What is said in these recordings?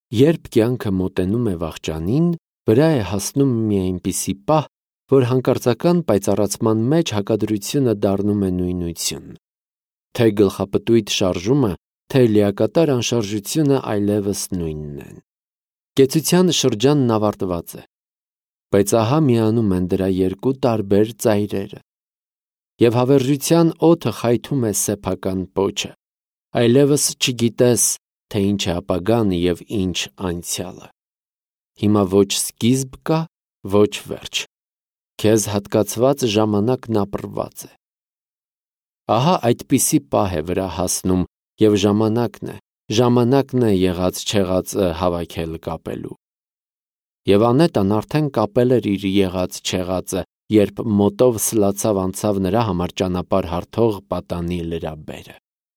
Երբ կյանքը մոտենում է վախճանին, վրա է հասնում մի այնպիսի պահ, որ հանկարծական պայծառացման մեջ հակադրությունը դառնում է նույնություն։ Թե գլխապտույտ շարժումը, թե լիակատար անշարժությունը այլևս նույնն են։ Կեցության շրջանն ավարտված է, բայց ահա միանում են դրա երկու տարբեր ծայրերը։ Եվ հավերժության օդը խայթում է սեփական պոչը, այլևս չգիտես, թե ինչ է ապագան և ինչ անցյալը։ Հիմա ոչ սկիզբ կա, ոչ վերջ։ Քեզ հատկացված ժամանակն ապրված է։ Ահա այդպիսի պահ է վրա հասնում, և ժամանակն է եղած-չեղածը հավաքել կապելու։ Եվ Անետան արդեն կապել էր իր եղած-չեղածը, երբ մոտով սլացավ անցավ նրա համար ճանապարհ հարթող պատանի լրաբերը։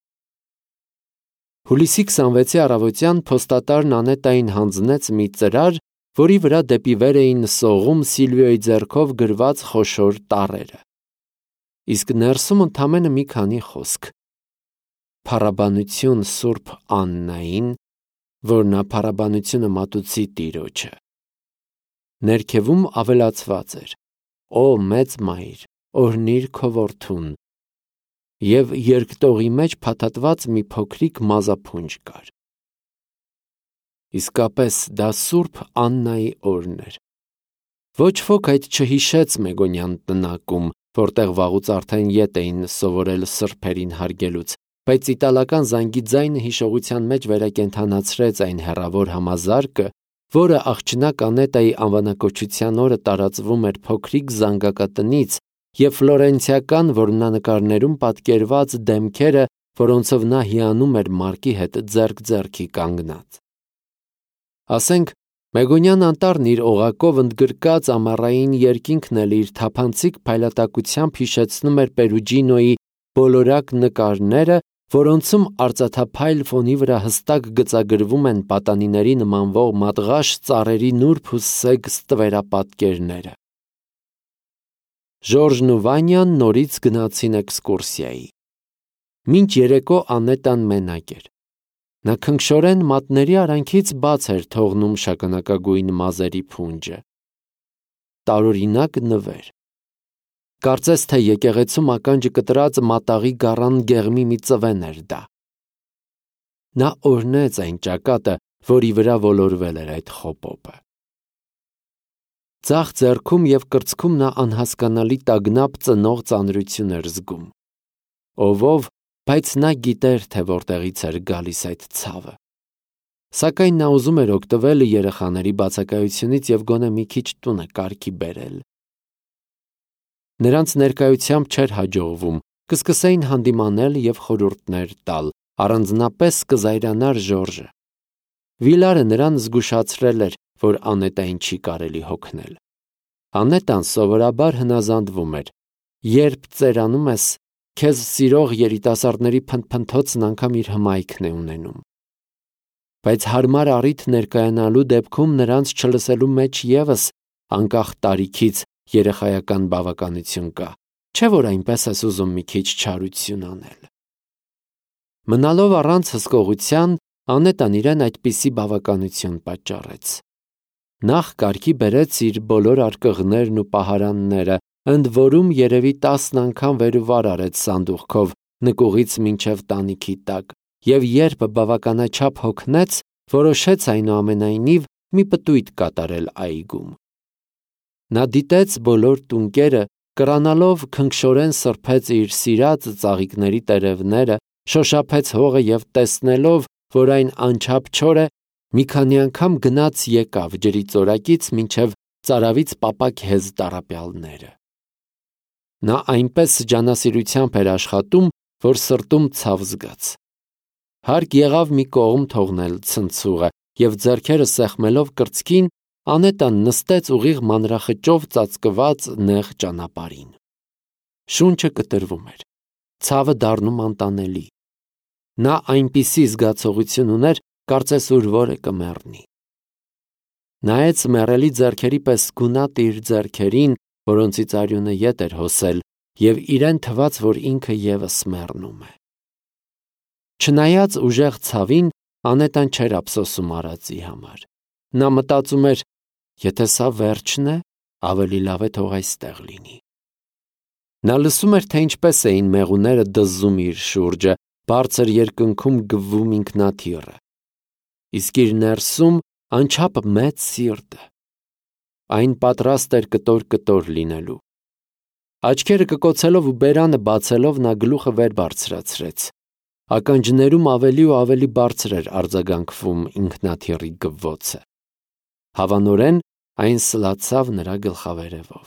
Հուլիսի 26-ի առավոտյան փոստատարն Անետային հանձնեց մի ծրար, որի վրա դեպի վեր էին սողում Սիլվիոյի ձեռքով գրված խոշոր տառերը։ Իսկ ներսում ընդամենը մի քանի խոսք. «Փառաբանություն Սուրբ Աննային, որ նա փառաբանությունը մատուցի Տիրոջը»։ Ներքևում ավելացված էր. «Օ մեծ Մայր, օրհնիր քո որդուն», և երկտողի մեջ փաթաթված մի փոքրիկ մազափունջ կար։ Իսկապես դա Սուրբ Աննայի օրն էր։ Ոչ ոք այդ չհիշեց Մեգոնյան տնակում, որտեղ վաղուց արդեն ետ էին սովորել սրբերին հարգելուց, բայց իտալական զանգի ձայնը հիշողության մեջ վերակենդանացրեց այն հեռավոր համազարկը, որը աղջնակ Անետայի անվանակոչության օրը տարածվում էր փոքրիկ զանգակատնից, և ֆլորենցիական որմնանկարներում պատկերված դեմքերը, որոնցով նա հիանում էր Մարկի հետ ձեռք ձեռքի կանգնած։ Ասենք, Մեգոնյան անտառն իր օղակով ընդգրկած ամառային երկինքն էլ իր թափանցիկ փայլատակությամբ հիշեցնում էր Պերուջինոյի բոլորակ նկարները, որոնցում արծաթափայլ ֆոնի վրա հստակ գծագրվում են պատանիների նմանվող մատղաշ ծառերի նուրբ ու սեգ ստվերապատկերները։ Ժորժն ու Վանյան նորից գնացին էքսկուրսիայի։ Մինչ երեկո Անետան մենակ էր։ Նա քնքշորեն մատների արանքից բաց էր թողնում շագանակագույն մազերի փունջը։ Տարօրինակ նվեր։ Կարծես թե եկեղեցում ականջը կտրած մատաղի գառան գեղմի մի ծվեն էր դա։ Նա օրհնեց այն ճակատը, որի վրա ոլորվել էր այդ խոպոպը։ Ձախ ձեռքում և կրծքում նա անհասկանալի տագնապ ծնող ծանրություն էր զգում։ Ով, բայց նա գիտեր, թե որտեղից էր գալիս այդ ցավը։ Սակայն նա ուզում էր օգտվել երեխաների բացակայությունից և գոնե մի քիչ տունը կարգի բերել։ Նրանց ներկայությամբ չէր հաջողվում, կսկսեին հանդիմանել և խորհուրդներ տալ, առանձնապես կզայրանար Ժորժը։ Վիլարը նրան զգուշացրել էր, որ Անետային չի կարելի հոգնել։ Անետան սովորաբար հնազանդվում էր. երբ ծերանում ես, քեզ սիրող երիտասարդների փնթփնթոցն անգամ իր հմայքն է ունենում։ Բայց հարմար առիթ ներկայանալու դեպքում նրանց չլսելու մեջ ևս, անկախ տարիքից, երեխայական բավականություն կա, չէ՞ որ այնպես ես ուզում մի քիչ չարություն անել։ Մնալով առանց հսկողության, Անետան իրեն այդպիսի բավականություն պատճառեց։ Նախ կարգի բերեց իր բոլոր արկղներն ու պահարանները, ընդ որում երևի 10 անգամ վեր ու վար արեց սանդուղքով նկուղից մինչև տանիքի տակ, և երբ բավականաչափ հոգնեց, որոշեց այնուամենայնիվ մի պտույտ կատարել այգում։ Նա դիտեց բոլոր տունկերը, կռանալով քնքշորեն սրբեց իր սիրած ծաղիկների տերևները, շոշափեց հողը և տեսնելով, որ այն անչափ չոր է, մի քանի անգամ գնաց եկավ ջրի ծորակից մինչև ծարավից պապակ հեզ տառապյալները։ Նա այնպես ջանասիրությամբ էր աշխատում, որ սրտում ցավ զգաց։ Հարկ եղավ մի կողմ թողնել ցնցուղը, և ձեռքերը սեղմելով կրծքին, Անետան նստեց ուղիղ մանրախճով ծածկված նեղ ճանապարհին։ Շունչը կտրվում էր, ցավը դառնում անտանելի։ Նա այնպիսի զգացողություն ուներ, կարծես ուր որը կմեռնի։ Նայեց մեռելի ձեռքերի պես գունատ իր ձեռքերին, որոնցից արյունը ետ էր հոսել, և իրեն թվաց, որ ինքը ևս մեռնում է։ Չնայած ուժեղ ցավին, Անետան չէր ափսոսում արածի համար։ Նա մտածում էր, եթե սա վերջն է, ավելի լավ է թող այստեղ լինի։ Նա լսում էր, թե ինչպես էին մեղուները դզում իր շուրջը, բարձր երկնքում գվում ինքնաթիռը։ Իսկ իր ներսում անչափ մեծ սիրտը։ Այն պատրաստ էր կտոր լինելու։ Աչքերը կկոցելով ու բերանը բացելով նա գլուխը վեր բարձրացրեց։ Ականջներում ավելի ու ավելի բարձր էր արձագանքվում ինքնաթիռի գվվոցը։ Հավանորեն այն սլացավ նրա գլխավերևով։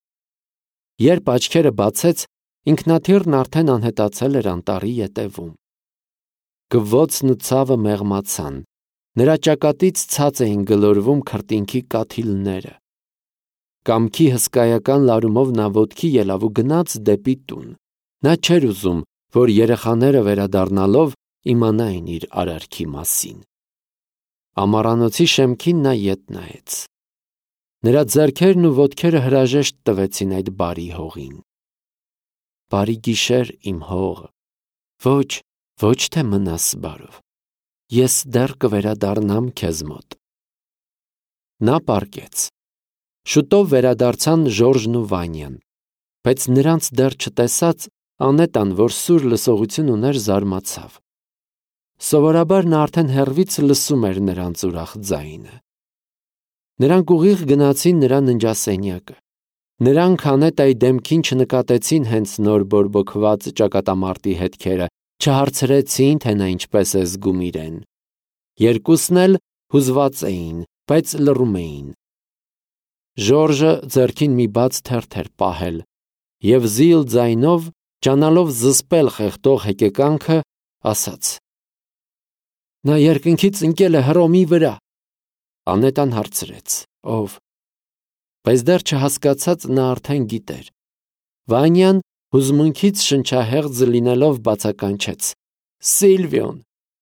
Երբ աչքերը բացեց, ինքնաթիռն արդեն անհետացել էր անտառի ետևում։ Գվվոցն ու ցավը մեղմացան, նրա ճակատից ցած էին գլորվում քրտինքի կաթիլները։ Կամքի հսկայական լարումով նա ոտքի ելավ ու գնաց դեպի տուն։ Նա չէր ուզում, որ երեխաները վերադառնալով իմանային իր արարքի մասին։ Ամառանոցի շեմքին նա ետ նայեց։ Նրա ձեռքերն ու ոտքերը հրաժեշտ տվեցին այդ բարի հողին։ Բարի գիշեր, իմ հող։ Ոչ, ոչ թե մնաս բարով։ Ես դեռ կվերադառնամ քեզ մոտ։ Նա պառկեց։ Շուտով վերադարձան Ժորժն ու Վանյան, բայց նրանց դեռ չտեսած Անետան, որ սուր լսողություն ուներ, զարմացավ։ Սովորաբար նա արդեն հեռվից լսում էր նրանց ուրախ ձայնը։ Նրանք ուղիղ գնացին նրա ննջասենյակը։ Նրանք Անետայի դեմքին չնկատեցին հենց նոր բորբոքված ճակատամարտի հետքերը, չհարցրեցին, թե նա ինչպես է զգում իրեն։ Երկուսն էլ հուզված էին, բայց լռում էին։ Ժորժը ձեռքին մի բաց թերթ էր պահել և զիլ ձայնով, ջանալով զսպել խեղդող հեկեկանքը, ասաց. Նա երկնքից ընկել է Հռոմի վրա։ Անետան հարցրեց. Ով։ Բայց դեռ չհասկացած նա արդեն գիտեր։ Վանյան հուզմունքից շնչահեղձ լինելով բացականչեց. Սիլվիոն։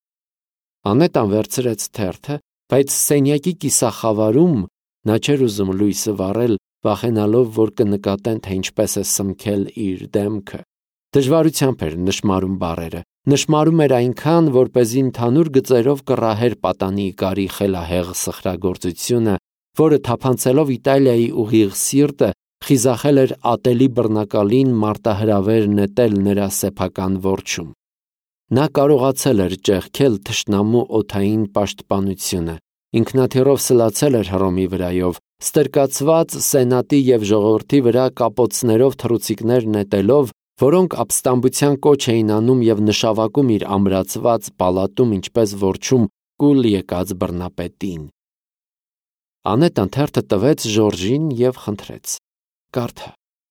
Անետան վերցրեց թերթը, բայց սենյակի կիսախավարում նա չէր ուզում լույսը վառել, վախենալով, որ կնկատեն, թե ինչպես է սմքել իր դեմքը։ Դժվարությամբ էր նշմարում բառերը, նշմարում էր այնքան, որպեսզի ընդհանուր գծերով կռահեր պատանի Իկարի խելահեղ սխրագործությունը, որը թափանցելով Իտալիայի ուղիղ սիրտը, խիզախել էր ատելի բռնակալին մարտահրավեր նետել նրա սեփական որջում։ Նա կարողացել էր ճեղքել թշնամու օդային պաշտպանությունը, ինքնաթիռով սլացել էր Հռոմի վրայով, ստրկացված սենատի և ժողովրդի վրա կապոցներով թռուցիկներ նետելով, որոնք ապստամբության կոչ էին անում և նշավակում իր ամրացված պալատում, ինչպես որջում կուլ եկած բռնապետին։ Անետան թերթը տվեց Ժորժին և խնդրեց. Կարդա։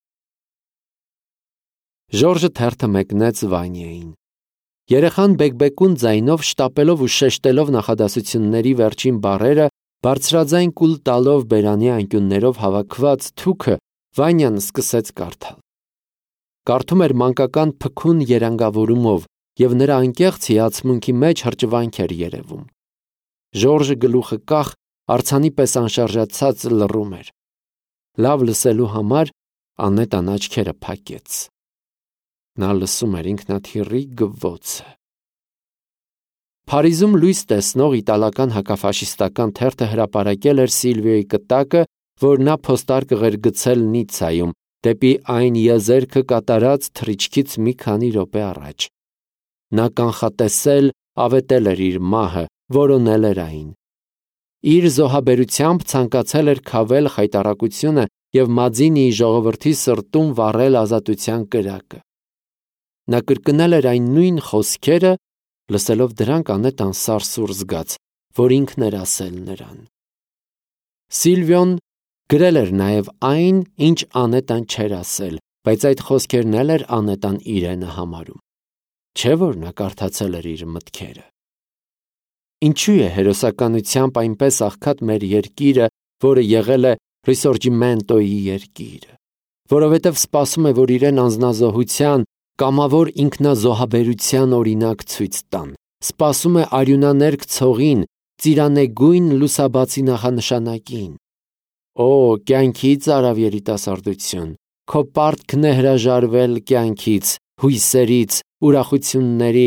Ժորժը թերթը մեկնեց Վանյային։ Երեխան բեկբեկուն ձայնով, շտապելով ու շեշտելով նախադասությունների վերջին բառերը, բարձրաձայն կուլ տալով բերանի անկյուններով հավաքված թուքը, Վանյան սկսեց կարդալ։ Կարդում էր մանկական փքուն երանգավորումով, և նրա անկեղծ հիացմունքի մեջ հրճվանք էր երևում։ Ժորժը գլուխը կախ, արձանի պես անշարժացած լռում էր։ Լավ լսելու համար Անետան աչքերը փակեց։ Նա լսում էր ինքնաթիռի գվվոցը։ Փարիզում լույս տեսնող իտալական հակաֆաշիստական թերթը հրապարակել էր Սիլվիոյի կտակը, որ նա փոստարկղ էր գցել Նիցայում, դեպի այն եզերքը կատարած թռիչքից մի քանի րոպե առաջ։ Նա կանխատեսել, ավետել էր իր մահը, որոնել էր այն։ Իր զոհաբերությամբ ցանկացել էր քավել խայտառակությունը և Մաձինիի ժողովրդի սրտում վառել ազատության կրակը։ Նա կրկնել էր այն նույն խոսքերը, լսելով դրանք Անետան սարսուռ զգաց, որ ինքն էր ասել նրան։ Սիլվիոն գրել էր նաև այն, ինչ Անետան չէր ասել, բայց այդ խոսքերն էլ էր Անետան իրենը համարում։ Չէ՞ որ նա կարդացել էր իր մտքերը։ Ինչու է հերոսականությամբ այնպես աղքատ մեր երկիրը, որը եղել է Ռիսորջիմենտոյի երկիրը, որովհետև սպասում է, որ իրեն անձնազոհության, կամավոր ինքնազոհաբերության օրինակ ցույց տան, սպասում է արյունաներկ ցողին, ծիրանեգույն լուսաբացի նախանշանակին։ Օ, կյանքից արավ երիտասարդություն, քո պարտքն է հրաժարվել կյանքից, հույսերից, ուրախություններից,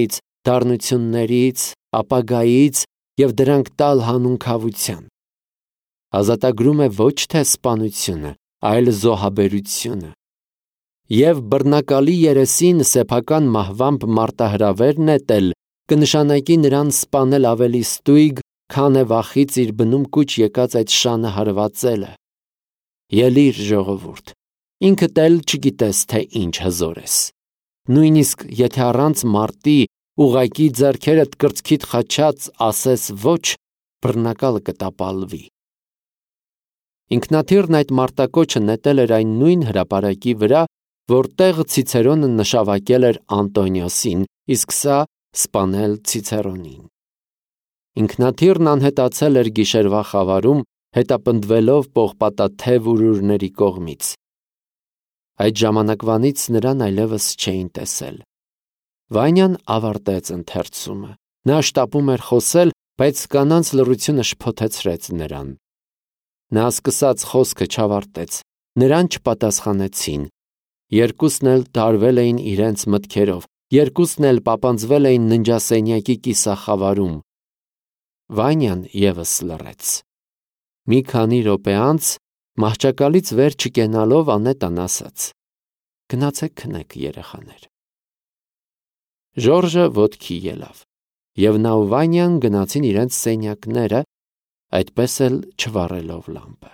դառնություններից, ապագայից և դրանք տալ հանուն քավության։ Ազատագրում է ոչ թե սպանությունը, այլ զոհաբերությունը։ Եվ բռնակալի երեսին սեփական մահվամբ մարտահրավեր նետել կնշանակի նրան սպանել ավելի ստույգ, քան է վախից իր բնում կուչ եկած այդ շանը հարվածելը։ Ելիր, ժողովուրդ, ինքդ էլ չգիտես, թե ինչ հզոր ես։ Նույնիսկ եթե առանց մարտի ուղղակի ձեռքերդ կրծքիդ խաչած ասես ոչ, բռնակալը կտապալվի։ Ինքնաթիռն այդ մարտակոչը նետել էր այն նույն հրապարակի վրա, որտեղ Ցիցերոնը նշավակել էր Անտոնիոսին, իսկ սա սպանել Ցիցերոնին։ Ինքնաթիռն անհետացել էր գիշերվա խավարում, հետապնդվելով պողպատաթև ուրուրների կողմից։ Այդ ժամանակվանից նրան այլևս չէին տեսել։ Վանյան ավարտեց ընթերցումը։ Նա շտապում էր խոսել, բայց կանանց լռությունը շփոթեցրեց նրան։ Նա սկսած խոսքը չավարտեց, նրան չպատասխանեցին։ Երկուսն էլ տարվել էին իրենց մտքերով, երկուսն էլ պապանձվել էին ննջասենյակի կիսախավարում։ Վանյան ևս լռեց։ Մի քանի րոպե անց, մահճակալից վեր չկենալով, Անետան ասաց. «Գնացեք քնեք, երեխաներ»։ Ժորժը ոտքի ելավ, և նա ու Վանյան գնացին իրենց սենյակները, այդպես էլ չվառելով լամպը։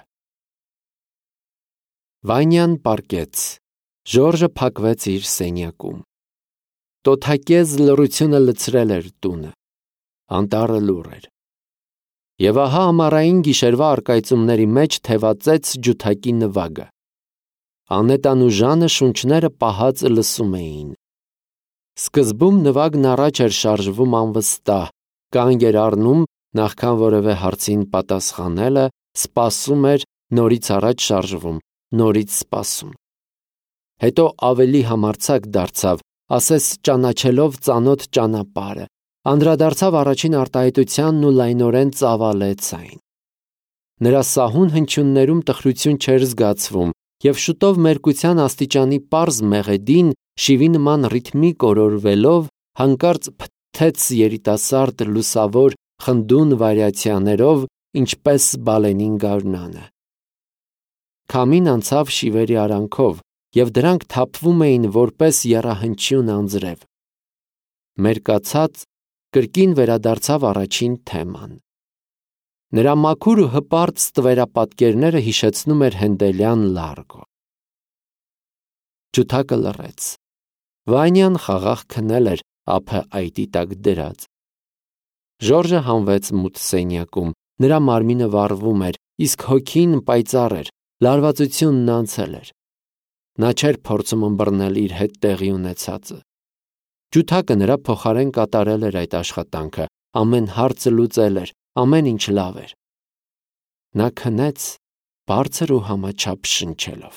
Վանյան պառկեց, Ժորժը փակվեց իր սենյակում։ Տոթակեզ լռությունը լցրել էր տունը։ Անտառը լուռ էր։ Եվ ահա ամառային գիշերվա առկայծումների մեջ թևածեց ջութակի նվագը։ Անետան ու Ժանը շունչները պահած լսում էին։ Սկզբում նվագն առաջ էր շարժվում անվստահ, կանգ էր առնում, նախքան որևէ հարցին պատասխանելը, սպասում էր, նորից առաջ շարժվում, նորից սպասում։ Հետո ավելի համարձակ դարձավ, ասես ճանաչելով ծանոթ ճանապարհը, անդրադարձավ առաջին արտահայտությանն ու լայնորեն ծավալեց այն։ Նրա սահուն հնչյուններում տխրություն չէր զգացվում, և շուտով մերկության աստիճանի պարզ մեղեդին, շիվի նման ռիթմիկ օրորվելով, հանկարծ փթթեց երիտասարդ լուսավոր խնդուն վարիացիաներով, ինչպես բալենին գարնանը։ Քամին անցավ շիվերի արանքով, և դրանք թափվում էին որպես եռահնչյուն անձրև։ Մերկացած, կրկին վերադարձավ առաջին թեման։ Նրա մաքուր ու հպարտ ստվերապատկերները հիշեցնում էր հենդելյան լարգո։ Ջութակը լռեց։ Վանյան խաղաղ քնել էր ափը այտի տակ դրած։ Ժորժը հանվեց մութ սենյակում, նրա մարմինը վառվում էր, իսկ հոգին պայծառ էր, լարվածությունն անցել էր։ Նա չէր փորձում ըմբռնել իր հետ տեղի ունեցածը։ Ջութակը նրա փոխարեն կատարել էր այդ աշխատանքը, ամեն հարցը լուծել էր, ամեն ինչ լավ էր։ Նա քնեց, բարձր ու համաչափ շնչելով։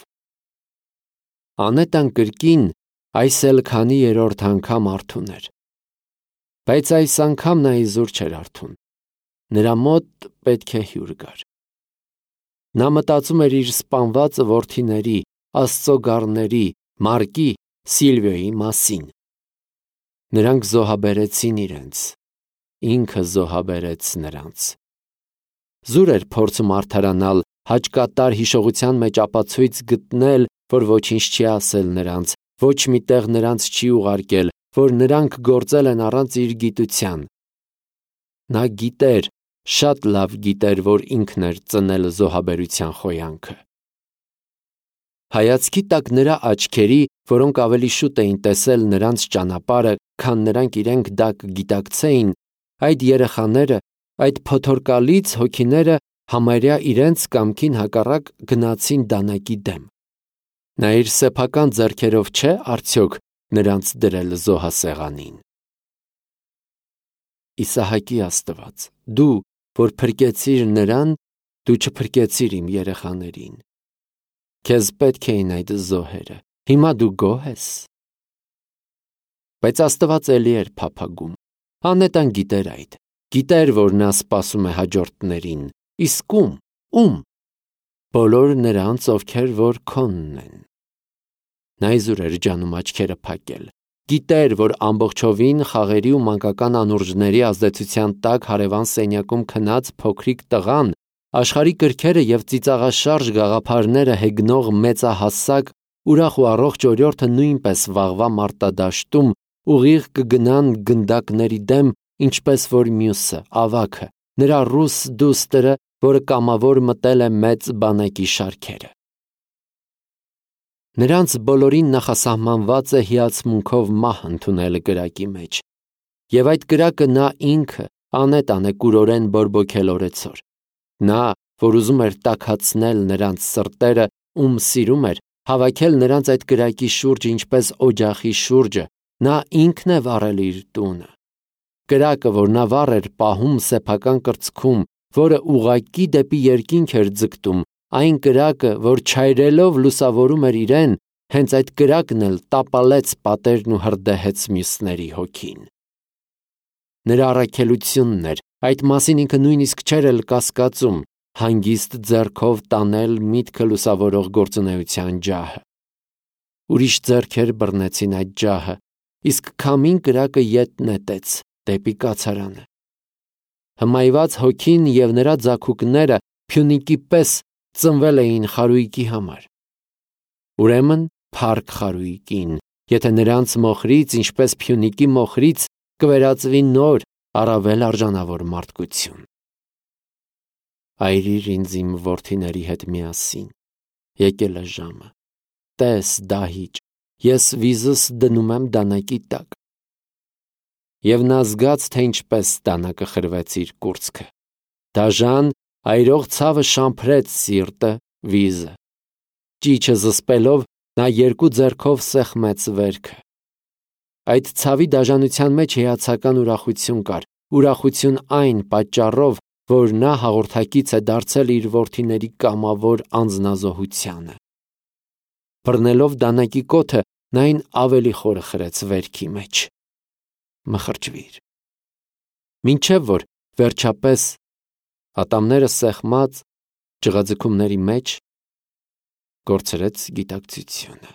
Անետան կրկին, այս էլ քանի երրորդ անգամ արթուն էր։ Բայց այս անգամ նա իզուր չէր արթուն։ Նրա մոտ պետք է հյուր գար։ Նա մտածում էր իր սպանված որդիների, Աստծո գառների, Մարկի, Սիլվիոյի մասին։ Նրանք զոհաբերեցին իրենց։ Ինքը զոհաբերեց նրանց։ Զուր էր փորձում արդարանալ, հաճկատար հիշողության մեջ ապացույց գտնել, որ ոչինչ չի ասել նրանց, ոչ մի տեղ նրանց չի ուղարկել, որ նրանք գործել են առանց իր գիտության։ Նա գիտեր, շատ լավ գիտեր, որ ինքն էր ծնել զոհաբերության խոյանքը։ Հայացքի տակ նրա աչքերի, որոնք ավելի շուտ էին տեսել նրանց ճանապարհը, քան նրանք իրենք դա կգիտակցեին, այդ երեխաները, այդ փոթորկալից հոգիները համարյա իրենց կամքին հակառակ գնացին դանակի դեմ։ Նա իր սեփական ձեռքերով չէ արդյոք նրանց դրել զոհասեղանին։ Իսահակի Աստված, դու, որ փրկեցիր նրան, դու չփրկեցիր իմ երեխաներին։ Քեզ պետք էին այդ զոհերը, հիմա դու գոհ ես։ Բայց Աստված էլի էր փափագում։ Անետան գիտեր այդ, գիտեր, որ նա սպասում է հաջորդներին, իսկ ում։ Բոլոր նրանց, ովքեր որ քոնն են։ Նա իզուր էր ջանում աչքերը փակել, Գիտեր, որ ամբողջովին խաղերի ու մանկական անուրջների ազդեցության տակ հարևան սենյակում քնած փոքրիկ տղան, աշխարհի կրքերը եւ ծիծաղաշարժ գաղափարները հեգնող մեծահասակ, ուրախ ու առողջ օրիորդը նույնպես վաղվա մարտադաշտում ուղիղ կգնան գնդակների դեմ, ինչպես որ մյուսը, ավագը, նրա ռուս դուստրը, որը կամավոր մտել է մեծ բանակի շարքերը։ Նրանց բոլորին նախասահմանված է հիացմունքով մահ ընդունել կրակի մեջ, եւ այդ կրակը նա ինքը անետ կուրորեն բորբոքել օրեցօր։ Նա, որ ուզում էր տաքացնել նրանց սրտերը, ում սիրում էր, հավաքել նրանց այդ կրակի շուրջը ինչպես օջախի շուրջը, նա ինքն է վառել իր տունը։ Կրակը, որ նա վառ էր պահում սեփական կրծքում, որը ուղղակի դեպի երկինք էր ձգտում, այն կրակը, որ չայրելով լուսավորում էր իրեն, հենց այդ կրակն էլ տապալեց պատերն ու հրդեհեց մյուսների հոգին։ Նրա առաքելությունն էր, այդ մասին ինքը նույնիսկ չէր էլ կասկածում, հանգիստ ձեռքով տանել միտքը լուսավորող գործունեության ջահը։ Ուրիշ ձեռքեր բռնեցին այդ ջահը, իսկ քամին կրակը ետ նետեց դեպի կացարանը։ Հմայված հոգին եւ նրա ձագուկները Փյունիկի պես ծնվել էին խարույկի համար։ Ուրեմն փառք խարույկին, եթե նրանց մոխրից, ինչպես Փյունիկի մոխրից, կվերածվի նոր, առավել արժանավոր մարդկություն։ Այրիր ինձ իմ որդիների հետ միասին, եկել է ժամը, տես դահիճ, ես վիզս դնում եմ դանակի տակ։ Եվ նա զգաց, թե ինչպես դանակը խրվեց իր կուրծքը։ Դաժան, այրող ցավը շամփրեց սիրտը, վիզը։ Ճիչը զսպելով, նա երկու ձեռքով սեղմեց վերքը։ Այդ ցավի դաժանության մեջ հիացական ուրախություն կար, ուրախություն այն պատճառով, որ նա հաղորդակից է դարձել իր որդիների կամավոր անձնազոհությանը։ Բռնելով դանակի կոթը, նա այն ավելի խորը խրեց վերքի մեջ։ Մխրճվիր։ Մինչև որ վերջապես ատամները սեղմած ջղաձգումների մեջ կորցրեց գիտակցությունը։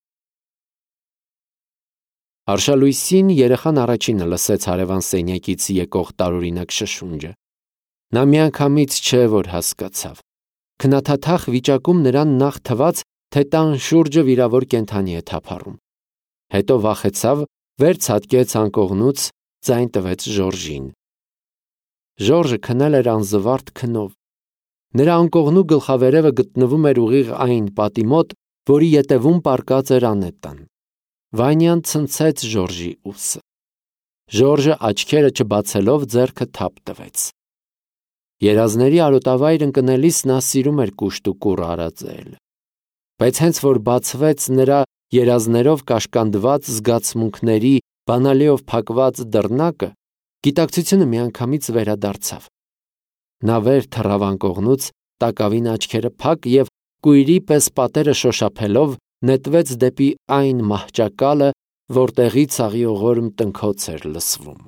Արշալույսին երեխան առաջինը լսեց հարևան սենյակից եկող տարօրինակ շշունջը։ Նա միանգամից չէ որ հասկացավ։ Քնաթաթախ վիճակում նրան նախ թվաց, թե տան շուրջը վիրավոր կենդանի է թափառում։ Հետո վախեցավ, վեր ցատկեց անկողնուց, ձայն տվեց Ժորժին։ Ժորժը քնել էր անզվարթ քնով։ Նրա անկողնու գլխավերևը գտնվում էր ուղիղ այն պատի մոտ, որի ետևում պառկած էր Անետան։ Վանյան ցնցեց Ժորժի ուսը։ Ժորժը աչքերը չբացելով ձեռքը թափ տվեց։ Երազների արոտավայր ընկնելիս նա սիրում էր կուշտ ու կուռ արածել։ Բայց հենց որ բացվեց նրա երազներով կաշկանդված զգացմունքների բանալիով փակված դռնակը, գիտակցությունը միանգամից վերադարձավ։ Նա վեր թռավ անկողնուց, տակավին աչքերը փակ եւ կույրի պես պատերը շոշափելով նետվեց դեպի այն մահճակալը, որտեղից աղիողորմ տնքոց էր լսվում։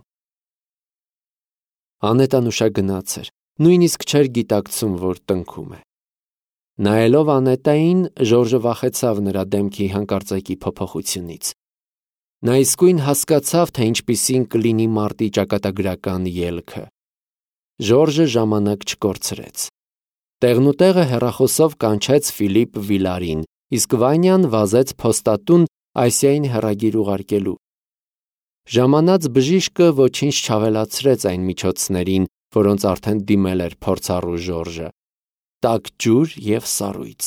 Անետան ուշագնաց էր, նույնիսկ չէր գիտակցում, որ տնքում է։ Նայելով Անետային, Ժորժը վախեցավ նրա դեմքի հանկարծակի փոփոխությունից։ Նա իսկույն հասկացավ, թե ինչպիսին կլինի մարտի ճակատագրական ելքը։ Ժորժը ժամանակ չկորցրեց։ Տեղնուտեղը հեռախոսով կանչեց Ֆիլիպ Վիլարին, իսկ Վանյան վազեց փոստատուն Ասիային հեռագիր ուղարկելու։ Ժամանած բժիշկը ոչինչ չավելացրեց այն միջոցներին, որոնց արդեն դիմել էր փորձառու Ժորժը։ Տաք ջուր եւ սառույց։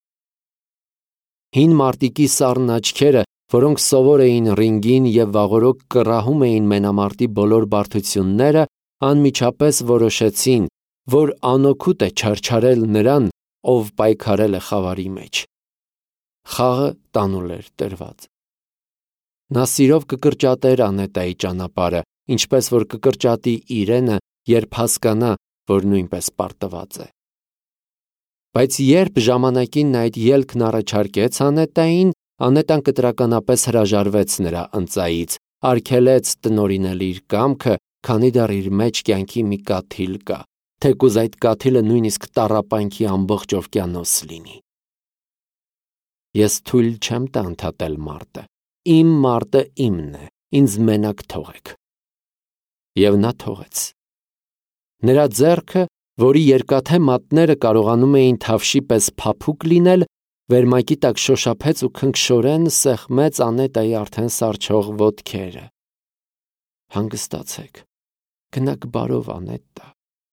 Հին մարտիկի սառն աչքերը, որոնք սովոր էին ռինգին եւ վաղօրոք կռահում էին մենամարտի բոլոր բարդությունները, անմիջապես որոշեցին, որ անօգուտ է չարչարել նրան, ով պայքարել է խավարի մեջ։ Խաղը տանուլ էր տրված։ Նա սիրով կկրճատեր Անետայի ճանապարհը, ինչպես որ կկրճատի իրենը, երբ հասկանա, որ նույնպես պարտված է։ Բայց երբ ժամանակին նա այդ ելքն առաջարկեց Անետային, Անետան կտրականապես հրաժարվեց նրա ընծայից, արգելեց տնօրինել իր կամքը, քանի դեռ իր մեջ կյանքի մի կաթիլ կա, թեկուզ այդ կաթիլը նույնիսկ տառապանքի ամբողջ օվկիանոս լինի։ Ես թույլ չեմ տա ընդհատել մարտը, իմ մարտը իմն է, ինձ մենակ թողեք։ Եվ նա թողեց։ Նրա ձեռքը, որի երկաթե մատները կարողանում էին թավշի պես փափուկ լինել, վերմակի տակ շոշափեց ու քնքշորեն սեղմեց Անետայի արդեն սառչող ոտքերը։ Հանգստացեք, գնաք բարով, Անետա։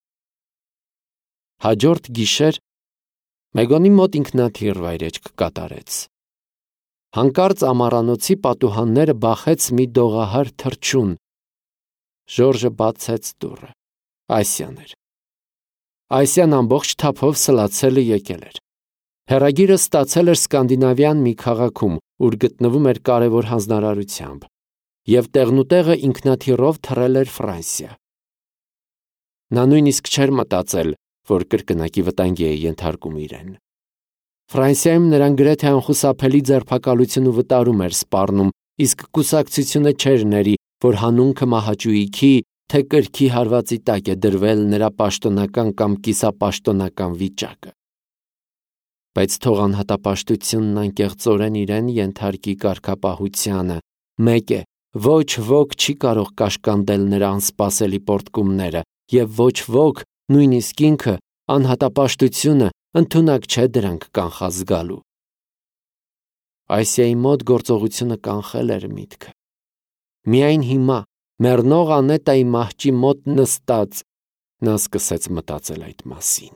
Հաջորդ գիշեր Մեգոնի մոտ ինքնաթիռ վայրեջք կատարեց։ Հանկարծ ամառանոցի պատուհանները բախեց մի դողահար թռչուն։ Ժորժը բացեց դուռը։ Այսյան էր։ Այսյան ամբողջ թափով սլացել եկել էր։ Հեռագիրը ստացել էր Սկանդինավյան մի քաղաքում, ուր գտնվում էր կարևոր հանձնարարությամբ, և տեղնուտեղը ինքնաթիռով թռել էր Ֆրանսիա։ Նա նույնիսկ չէր մտածել, որ կրկնակի վտանգի է ենթարկում իրեն։ Ֆրանսիայում նրան գրեթե անխուսափելի ձերբակալություն ու վտարում էր սպառնում, իսկ կուսակցությունը չէր ների, որ հանունքը մահաճույքի, թե կրքի հարվածի տակ է դրվել նրա պաշտոնական կամ կիսապաշտոնական վիճակը։ Բայց թող անհատապաշտությունն անկեղծորեն իրեն ենթարկի կարգապահությանը, մեկ է, ոչ ոք չի կարող կաշկանդել նրա անսպասելի պոռթկումները, և ոչ ոք, նույնիսկ ինքը, անհատապաշտությունը, ընդունակ չէ դրանք կանխազգալու։ Այսիայի մոտ գործողությունը կանխել էր միտքը։ Միայն հիմա, մեռնող Անետայի մահճի մոտ նստած, նա սկսեց մտածել այդ մասին։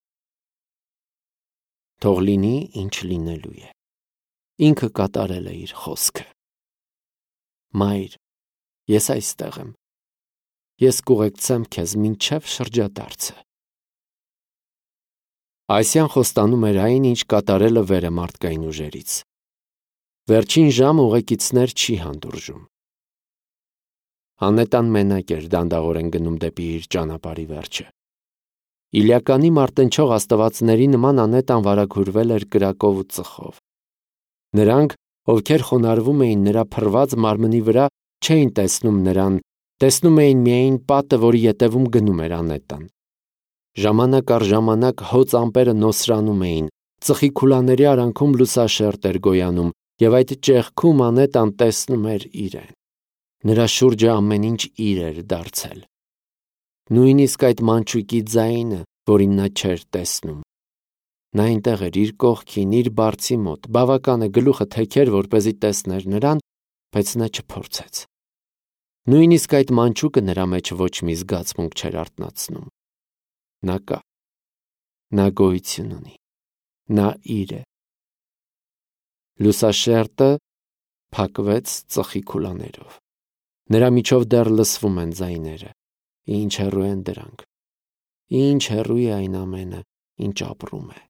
Թող լինի, ինչ լինելու է։ Ինքը կատարել է իր խոսքը։ Մայր, ես այստեղ եմ։ Ես կուղեկցեմ քեզ մինչև շրջադարձը։ Այսյան խոստանում էր այն, ինչ կատարելը վեր է մարդկային ուժերից։ Վերջին ժամ ուղեկիցներ չի հանդուրժում։ Անետան մենակ էր դանդաղորեն գնում դեպի իր ճանապարհի վերջը։ Իլիականի մարտնչող աստվածների նման Անետան վարագուրվել էր կրակով ու ծխով։ Նրանք, ովքեր խոնարհվում էին նրա փռված մարմնի վրա, չէին տեսնում նրան, տեսնում էին միայն պատը, որի ետևում գնում էր Անետան։ Ժամանակ առ ժամանակ հոծ ամպերը նոսրանում էին, ծխի քուլաների արանքում լուսաշերտ էր գոյանում, և այդ ճեղքում Անետան տեսնում էր իրեն։ Նրա շուրջը ամեն ինչ իր էր դարձել։ Նույնիսկ այդ մանչուկի ձայնը, որին նա չէր տեսնում։ Նա այնտեղ էր իր կողքին, իր բարձի մոտ, բավական է գլուխը թեքեր, որպեսզի տեսներ նրան, բայց նա չփորձեց։ Նույնիսկ այդ մանչուկը նրա մեջ ոչ մի զգացմունք չէր արթնացնում։ Նա կա։ Նա գոյություն ունի։ Նա իր է։ Լուսաշերտը փակվեց ծխի քուլաներով։ Նրա միջով դեռ լսվում են ձայները։ Ինչ հեռու են դրանք։ Ինչ հեռու է այն ամենը, ինչ ապրում է։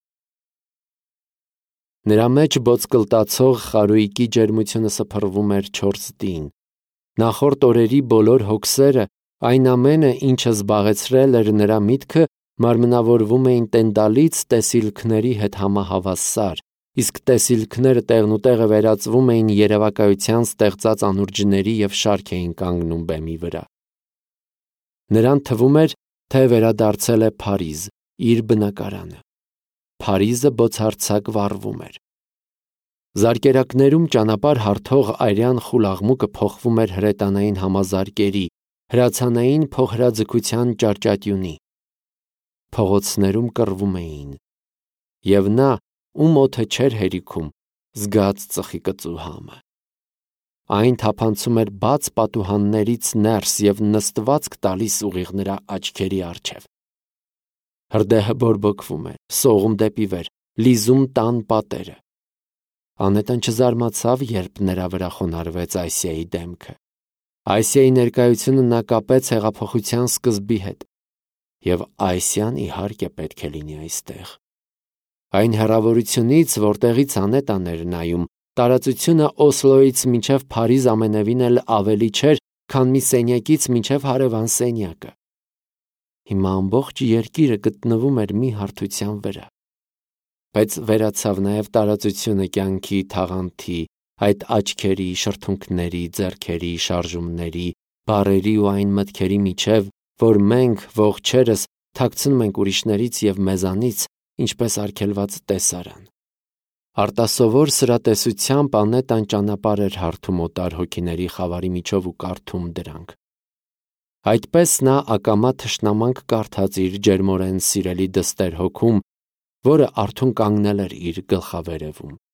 Նրա մեջ բոցկլտացող խարույկի ջերմությունը սփռվում էր 4 տին։ Նախորդ օրերի բոլոր հոգսերը, այն ամենը, ինչը զբաղեցրել էր նրա միտքը, մարմնավորվում էին տենդալից տեսիլքների հետ համահավասար, իսկ տեսիլքները տեղնուտեղը վերածվում էին երևակայության ստեղծած անուրջների և շարք էին կանգնում բեմի վրա։ Նրան թվում էր, թե վերադարձել է Փարիզ, իր բնակարանը։ Փարիզը բոցարձակ վառվում էր։ Զարկերակներում ճանապարհ հարթող արյան խուլ աղմուկը փոխվում էր հրետանային համազարկերի, հրացանային փոխհրաձգության ճարճատյունի։ Փողոցներում կռվում էին։ Եվ նա, ում օդը չէր հերիքում, զգաց ծխի կծուհամը։ Այն թափանցում էր բաց պատուհաններից ներս և նստվածք տալիս ուղիղ նրա աչքերի առջև։ Հրդեհը բորբոքվում էր, սողում դեպի վեր, լիզում տան պատերը։ Անետան չզարմացավ, երբ նրա վրա խոնարհվեց Այսիայի դեմքը։ Այսիայի ներկայությունը նա կապեց հեղափոխության սկզբի հետ։ Եվ Այսյան իհարկե պետք է լինի այստեղ։ Այն հեռավորությունից, որտեղից Անետան էր նայում, տարածությունը Օսլոյից մինչև Փարիզ ամենևին էլ ավելի չէր, քան մի սենյակից մինչև հարևան սենյակը։ Հիմա ամբողջ երկիրը գտնվում էր մի հարթության վրա։ Բայց վերացավ նաև տարածությունը կյանքի թաղանթի, այդ աչքերի, շրթունքների, ձեռքերի, շարժումների, բառերի ու այն մտքերի միջև, որ մենք, ողջերս, թաքցնում ենք ուրիշներից և մեզանից, ինչպես արգելված տեսարան։ Արտասովոր սրատեսությամբ Անետան ճանապարհ էր հարթում օտար հոգիների խավարի միջով ու կարդում դրանք։ Այդպես նա ակամա թշնամանք կարդաց իր ջերմորեն սիրելի դստեր հոգում, որը արթուն կանգնել էր իր գլխավերևում։